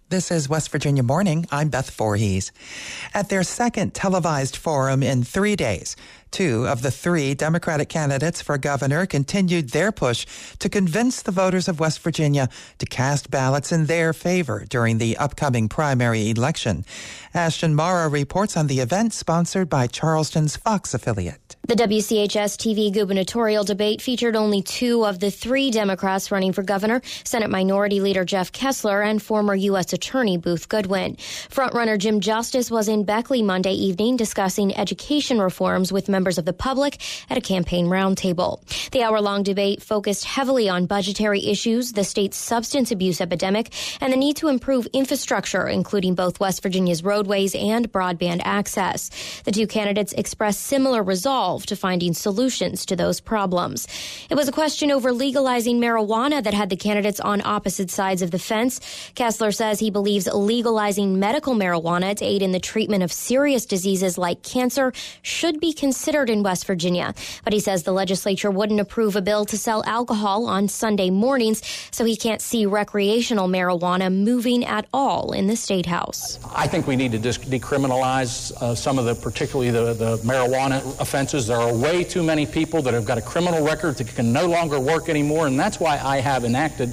This is West Virginia Morning. I'm Beth Voorhees. At their second televised forum in 3 days, 2 of the 3 Democratic candidates for governor continued their push to convince the voters of West Virginia to cast ballots in their favor during the upcoming primary election. Ashton Mara reports on the event sponsored by Charleston's Fox affiliate. The WCHS-TV gubernatorial debate featured only 2 of the 3 Democrats running for governor, Senate Minority Leader Jeff Kessler and former U.S. Attorney Booth Goodwin. Frontrunner Jim Justice was in Beckley Monday evening discussing education reforms with members of the public at a campaign roundtable. The hour-long debate focused heavily on budgetary issues, the state's substance abuse epidemic, and the need to improve infrastructure, including both West Virginia's roadways and broadband access. The 2 candidates expressed similar resolve to finding solutions to those problems. It was a question over legalizing marijuana that had the candidates on opposite sides of the fence. Kessler says he believes legalizing medical marijuana to aid in the treatment of serious diseases like cancer should be considered in West Virginia. But he says the legislature wouldn't approve a bill to sell alcohol on Sunday mornings, so he can't see recreational marijuana moving at all in the State House. I think we need to decriminalize some of particularly the marijuana offenses. There are way too many people that have got a criminal record that can no longer work anymore, and that's why I have enacted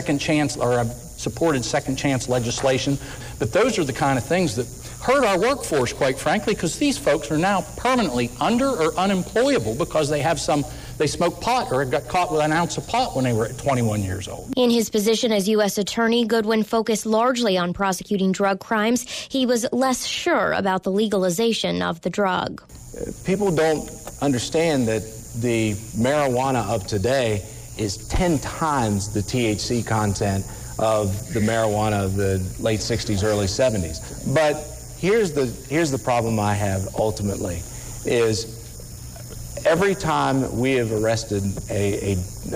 I've supported second chance legislation. But those are the kind of things that hurt our workforce, quite frankly, because these folks are now permanently under or unemployable because they smoked pot or got caught with an ounce of pot when they were 21 years old. In his position as U.S. Attorney, Goodwin focused largely on prosecuting drug crimes. He was less sure about the legalization of the drug. People don't understand that the marijuana of today is 10 times the THC content of the marijuana of the late 60s, early 70s. But here's the problem I have ultimately is every time we have arrested a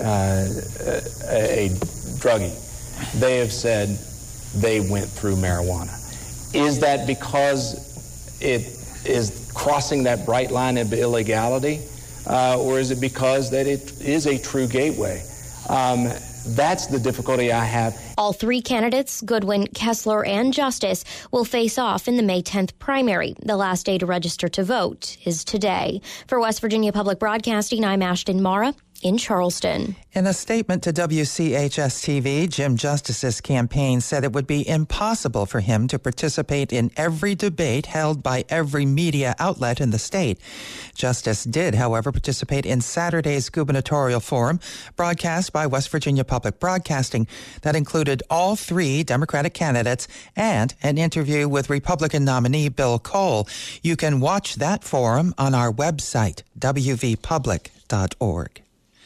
druggie, they have said they went through marijuana. Is that because it is crossing that bright line of illegality, or is it because that it is a true gateway? That's the difficulty I have. All 3 candidates, Goodwin, Kessler, and Justice, will face off in the May 10th primary. The last day to register to vote is today. For West Virginia Public Broadcasting, I'm Ashton Mara in Charleston. In a statement to WCHS-TV, Jim Justice's campaign said it would be impossible for him to participate in every debate held by every media outlet in the state. Justice did, however, participate in Saturday's gubernatorial forum, broadcast by West Virginia Public Broadcasting, that included all 3 Democratic candidates and an interview with Republican nominee Bill Cole. You can watch that forum on our website, wvpublic.org.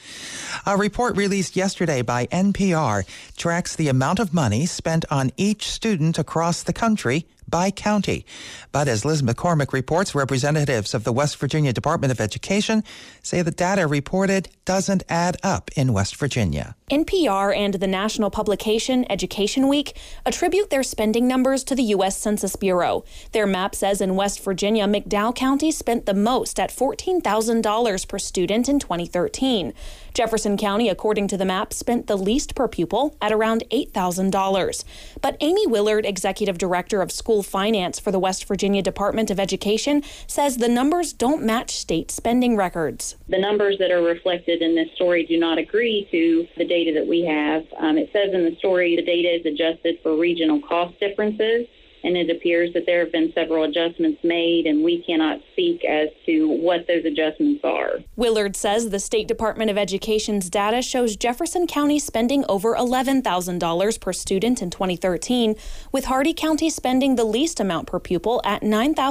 A report released yesterday by NPR tracks the amount of money spent on each student across the country by county. But as Liz McCormick reports, representatives of the West Virginia Department of Education say the data reported doesn't add up in West Virginia. NPR and the national publication Education Week attribute their spending numbers to the U.S. Census Bureau. Their map says in West Virginia, McDowell County spent the most at $14,000 per student in 2013. Jefferson County, according to the map, spent the least per pupil at around $8,000. But Amy Willard, executive director of school finance for the West Virginia Department of Education, says the numbers don't match state spending records. The numbers that are reflected in this story do not agree to the data that we have. It says in the story the data is adjusted for regional cost differences, and it appears that there have been several adjustments made, and we cannot speak as to what those adjustments are. Willard says the State Department of Education's data shows Jefferson County spending over $11,000 per student in 2013, with Hardy County spending the least amount per pupil at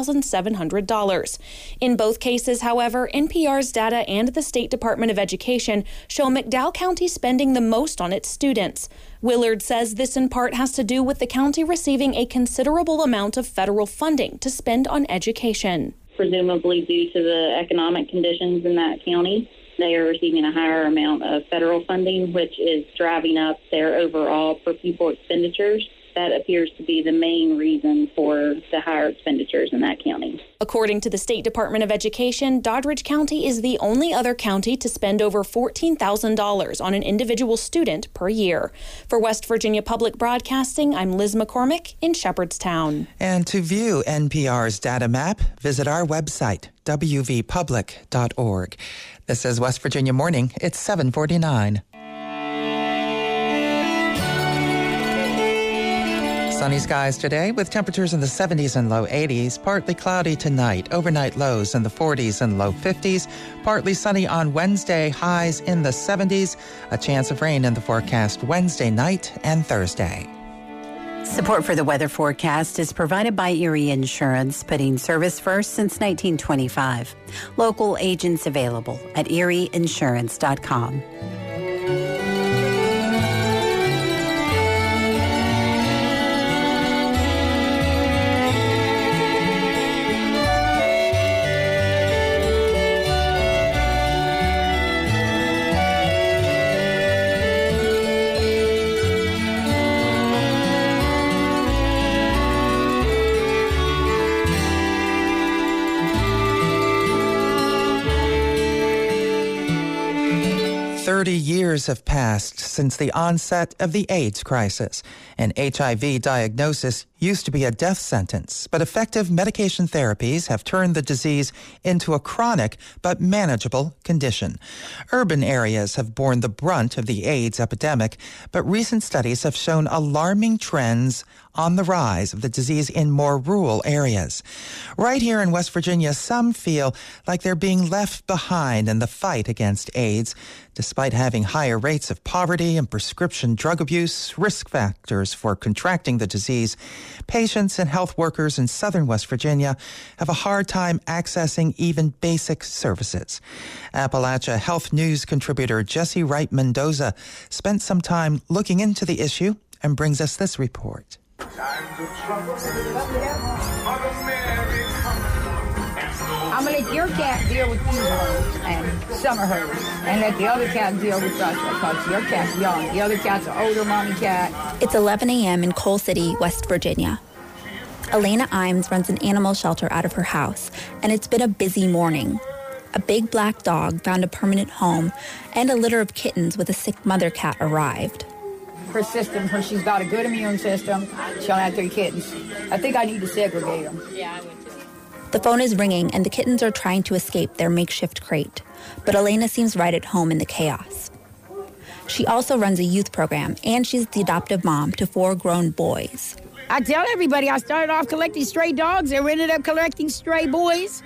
$9,700. In both cases, however, NPR's data and the State Department of Education show McDowell County spending the most on its students. Willard says this in part has to do with the county receiving a considerable amount of federal funding to spend on education. Presumably due to the economic conditions in that county, they are receiving a higher amount of federal funding, which is driving up their overall per pupil expenditures. that appears to be the main reason for the higher expenditures in that county. According to the State Department of Education, Doddridge County is the only other county to spend over $14,000 on an individual student per year. For West Virginia Public Broadcasting, I'm Liz McCormick in Shepherdstown. And to view NPR's data map, visit our website, wvpublic.org. This is West Virginia Morning. It's 7:49. Sunny skies today with temperatures in the 70s and low 80s. Partly cloudy tonight. Overnight lows in the 40s and low 50s. Partly sunny on Wednesday. Highs in the 70s. A chance of rain in the forecast Wednesday night and Thursday. Support for the weather forecast is provided by Erie Insurance, putting service first since 1925. Local agents available at erieinsurance.com. Years have passed since the onset of the AIDS crisis. An HIV diagnosis used to be a death sentence, but effective medication therapies have turned the disease into a chronic but manageable condition. Urban areas have borne the brunt of the AIDS epidemic, but recent studies have shown alarming trends on the rise of the disease in more rural areas. Right here in West Virginia, some feel like they're being left behind in the fight against AIDS, despite having higher rates of poverty and prescription drug abuse, risk factors for contracting the disease. Patients and health workers in southern West Virginia have a hard time accessing even basic services. Appalachia Health News contributor Jesse Wright Mendoza spent some time looking into the issue and brings us this report. I'm going to let your cat deal with you and summer hers, and let the other cat deal with us, because your cat's young. The other cat's an older mommy cat. It's 11 a.m. in Coal City, West Virginia. Elena Imes runs an animal shelter out of her house, and it's been a busy morning. A big black dog found a permanent home, and a litter of kittens with a sick mother cat arrived. Her system, when she's got a good immune system, she'll have 3 kittens. I think I need to segregate them. Yeah, I would too. The phone is ringing, and the kittens are trying to escape their makeshift crate. But Elena seems right at home in the chaos. She also runs a youth program, and she's the adoptive mom to 4 grown boys. I tell everybody I started off collecting stray dogs, and we ended up collecting stray boys.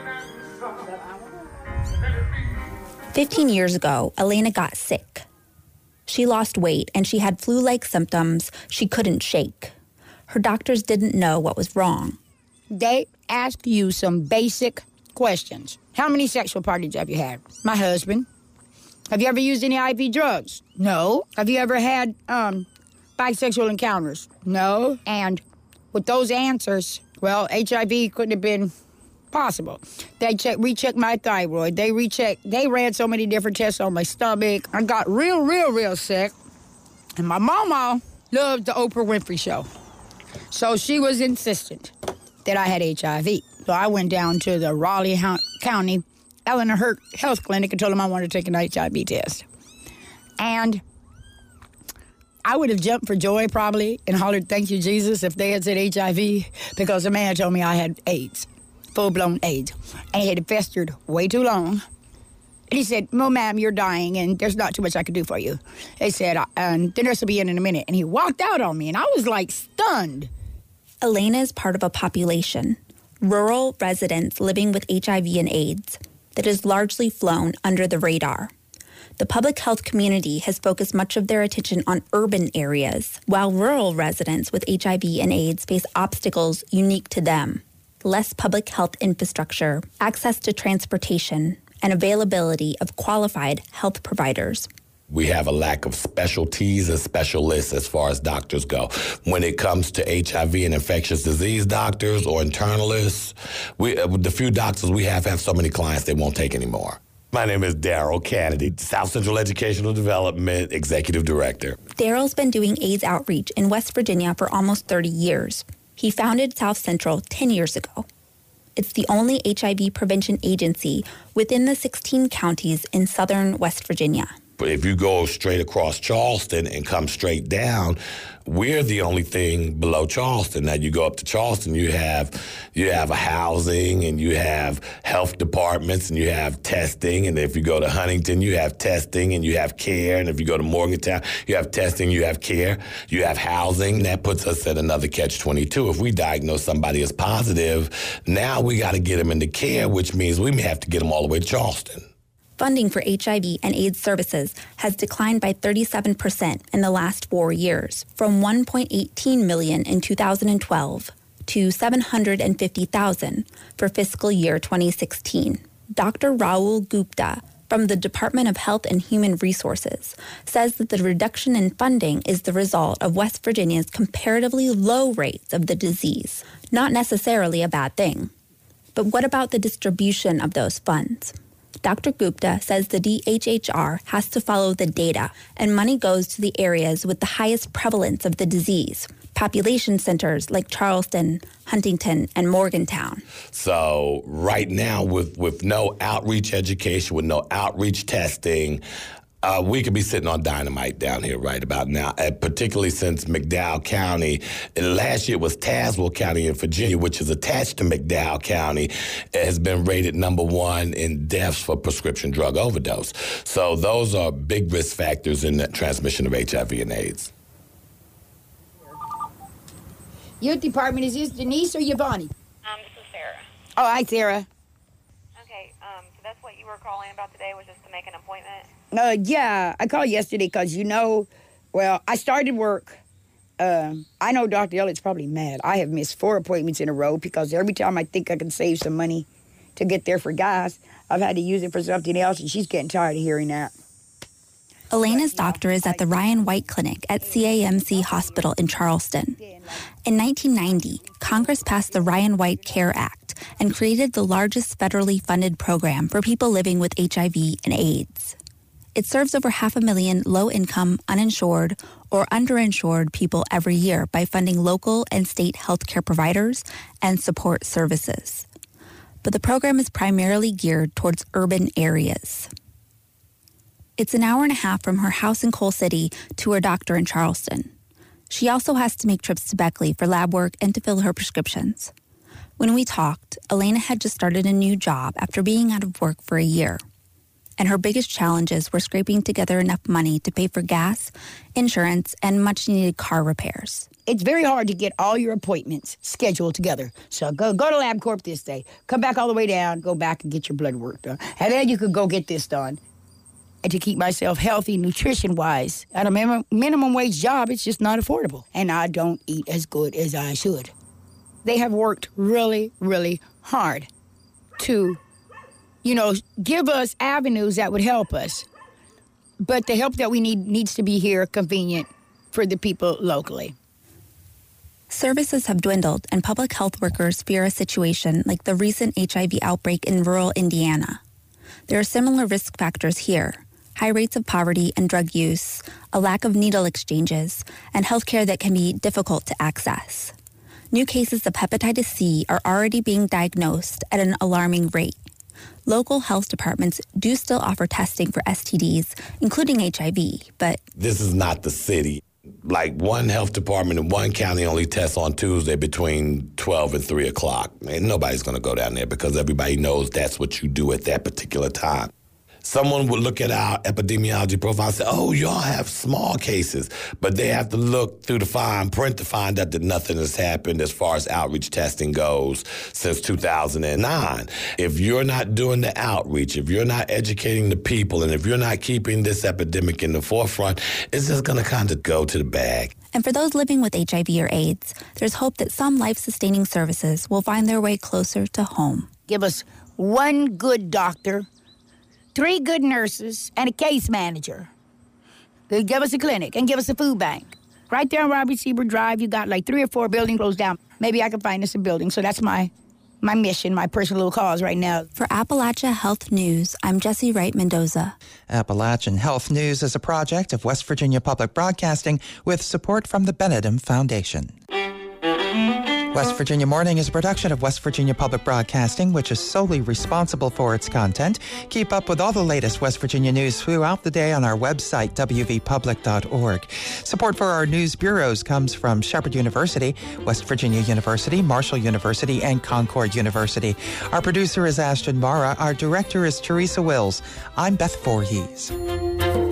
15 years ago, Elena got sick. She lost weight, and she had flu-like symptoms she couldn't shake. Her doctors didn't know what was wrong. They ask you some basic questions. How many sexual partners have you had? My husband. Have you ever used any IV drugs? No. Have you ever had bisexual encounters? No. And with those answers, well, HIV couldn't have been possible. They rechecked my thyroid. They ran so many different tests on my stomach. I got real sick. And my mama loved the Oprah Winfrey Show. So she was insistent that I had HIV. So I went down to the Raleigh County Eleanor Hurt Health Clinic and told them I wanted to take an HIV test. And I would have jumped for joy probably and hollered, "Thank you, Jesus," if they had said HIV, because the man told me I had AIDS, full-blown AIDS. And it had festered way too long. And he said, "No, ma'am, you're dying, and there's not too much I can do for you." They said, "The nurse will be in a minute." And he walked out on me, and I was, like, stunned. Elena is part of a population, rural residents living with HIV and AIDS, that has largely flown under the radar. The public health community has focused much of their attention on urban areas, while rural residents with HIV and AIDS face obstacles unique to them: less public health infrastructure, access to transportation, and availability of qualified health providers. We have a lack of specialties and specialists as far as doctors go. When it comes to HIV and infectious disease doctors or internalists, the few doctors we have so many clients they won't take anymore. My name is Daryl Kennedy, South Central Educational Development Executive Director. Daryl's been doing AIDS outreach in West Virginia for almost 30 years. He founded South Central 10 years ago. It's the only HIV prevention agency within the 16 counties in southern West Virginia. But if you go straight across Charleston and come straight down, we're the only thing below Charleston. Now you go up to Charleston, you have a housing and you have health departments and you have testing. And if you go to Huntington, you have testing and you have care. And if you go to Morgantown, you have testing, you have care, you have housing. That puts us at another catch-22. If we diagnose somebody as positive, now we got to get them into care, which means we may have to get them all the way to Charleston. Funding for HIV and AIDS services has declined by 37% in the last 4 years, from $1.18 million in 2012 to $750,000 for fiscal year 2016. Dr. Rahul Gupta from the Department of Health and Human Resources says that the reduction in funding is the result of West Virginia's comparatively low rates of the disease, not necessarily a bad thing. But what about the distribution of those funds? Dr. Gupta says the DHHR has to follow the data, and money goes to the areas with the highest prevalence of the disease, population centers like Charleston, Huntington, and Morgantown. So right now, with no outreach education, with no outreach testing, we could be sitting on dynamite down here right about now, particularly since McDowell County, last year was Tazewell County in Virginia, which is attached to McDowell County, has been rated #1 in deaths for prescription drug overdose. So those are big risk factors in the transmission of HIV and AIDS. Youth department, is this Denise or Yvonne? This is Sarah. Oh, hi, Sarah. Okay, so that's what you were calling about today, was just to make an appointment? Yeah, I called yesterday because, I started work. I know Dr. Elliott's probably mad. I have missed 4 appointments in a row because every time I think I can save some money to get there for gas, I've had to use it for something else, and she's getting tired of hearing that. Elena's doctor is at the Ryan White Clinic at CAMC Hospital in Charleston. In 1990, Congress passed the Ryan White Care Act and created the largest federally funded program for people living with HIV and AIDS. It serves over 500,000 low-income, uninsured, or underinsured people every year by funding local and state healthcare providers and support services. But the program is primarily geared towards urban areas. It's an hour and a half from her house in Coal City to her doctor in Charleston. She also has to make trips to Beckley for lab work and to fill her prescriptions. When we talked, Elena had just started a new job after being out of work for a year. And her biggest challenges were scraping together enough money to pay for gas, insurance, and much-needed car repairs. It's very hard to get all your appointments scheduled together. So go to LabCorp this day, come back all the way down, go back and get your blood work done. And then you could go get this done. And to keep myself healthy, nutrition-wise, at a minimum wage job, it's just not affordable. And I don't eat as good as I should. They have worked really, really hard to give us avenues that would help us. But the help that we need needs to be here, convenient for the people locally. Services have dwindled, and public health workers fear a situation like the recent HIV outbreak in rural Indiana. There are similar risk factors here: high rates of poverty and drug use, a lack of needle exchanges, and healthcare that can be difficult to access. New cases of hepatitis C are already being diagnosed at an alarming rate. Local health departments do still offer testing for STDs, including HIV, but... This is not the city. Like, one health department in one county only tests on Tuesday between 12 and 3 o'clock. And nobody's going to go down there because everybody knows that's what you do at that particular time. Someone would look at our epidemiology profile and say, oh, y'all have small cases. But they have to look through the fine print to find out that nothing has happened as far as outreach testing goes since 2009. If you're not doing the outreach, if you're not educating the people, and if you're not keeping this epidemic in the forefront, it's just going to kind of go to the bag. And for those living with HIV or AIDS, there's hope that some life-sustaining services will find their way closer to home. Give us one good doctor, 3 good nurses, and a case manager. They give us a clinic and give us a food bank. Right there on Robert Siebert Drive, you got like 3 or 4 buildings closed down. Maybe I can find us a building. So that's my my mission, my personal little cause right now. For Appalachia Health News, I'm Jesse Wright Mendoza. Appalachian Health News is a project of West Virginia Public Broadcasting with support from the Benedum Foundation. West Virginia Morning is a production of West Virginia Public Broadcasting, which is solely responsible for its content. Keep up with all the latest West Virginia news throughout the day on our website, wvpublic.org. Support for our news bureaus comes from Shepherd University, West Virginia University, Marshall University, and Concord University. Our producer is Ashton Mara. Our director is Teresa Wills. I'm Beth Voorhees.